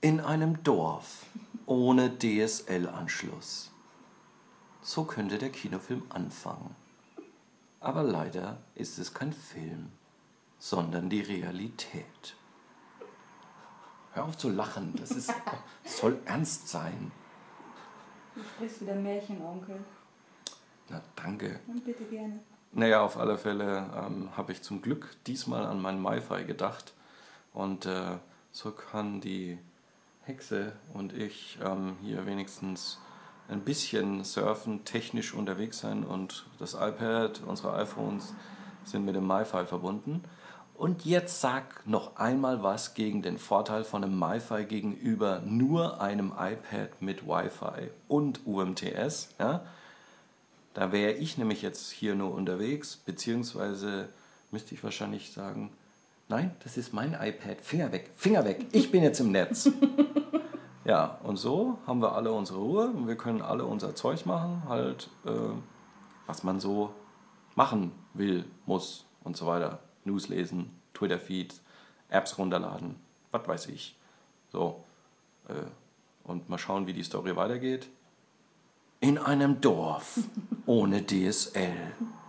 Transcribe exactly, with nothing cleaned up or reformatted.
In einem Dorf ohne D S L-Anschluss. So könnte der Kinofilm anfangen. Aber leider ist es kein Film, sondern die Realität. Hör auf zu lachen, das ist, das soll ernst sein. Du sprichst wieder Märchenonkel. Na, danke. Und bitte gerne. Naja, auf alle Fälle ähm, habe ich zum Glück diesmal an mein MiFi gedacht. Und äh, so kann die Hexe und ich ähm, hier wenigstens ein bisschen surfen, technisch unterwegs sein. Und das iPad, unsere iPhones sind mit dem MiFi verbunden. Und jetzt sag noch einmal was gegen den Vorteil von einem MiFi gegenüber nur einem iPad mit Wi-Fi und U M T S. Ja? Da wäre ich nämlich jetzt hier nur unterwegs, beziehungsweise müsste ich wahrscheinlich sagen, nein, das ist mein iPad, Finger weg, Finger weg, ich bin jetzt im Netz. Ja, und so haben wir alle unsere Ruhe und wir können alle unser Zeug machen, halt, äh, was man so machen will, muss und so weiter. News lesen, Twitter-Feeds, Apps runterladen, was weiß ich. So, äh, und mal schauen, wie die Story weitergeht. In einem Dorf ohne D S L.